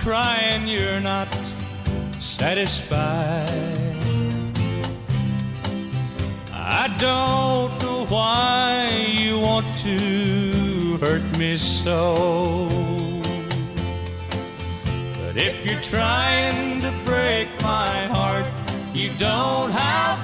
crying you're not satisfied. I don't know why you want to hurt me so, but if you're trying to break my heart, you don't have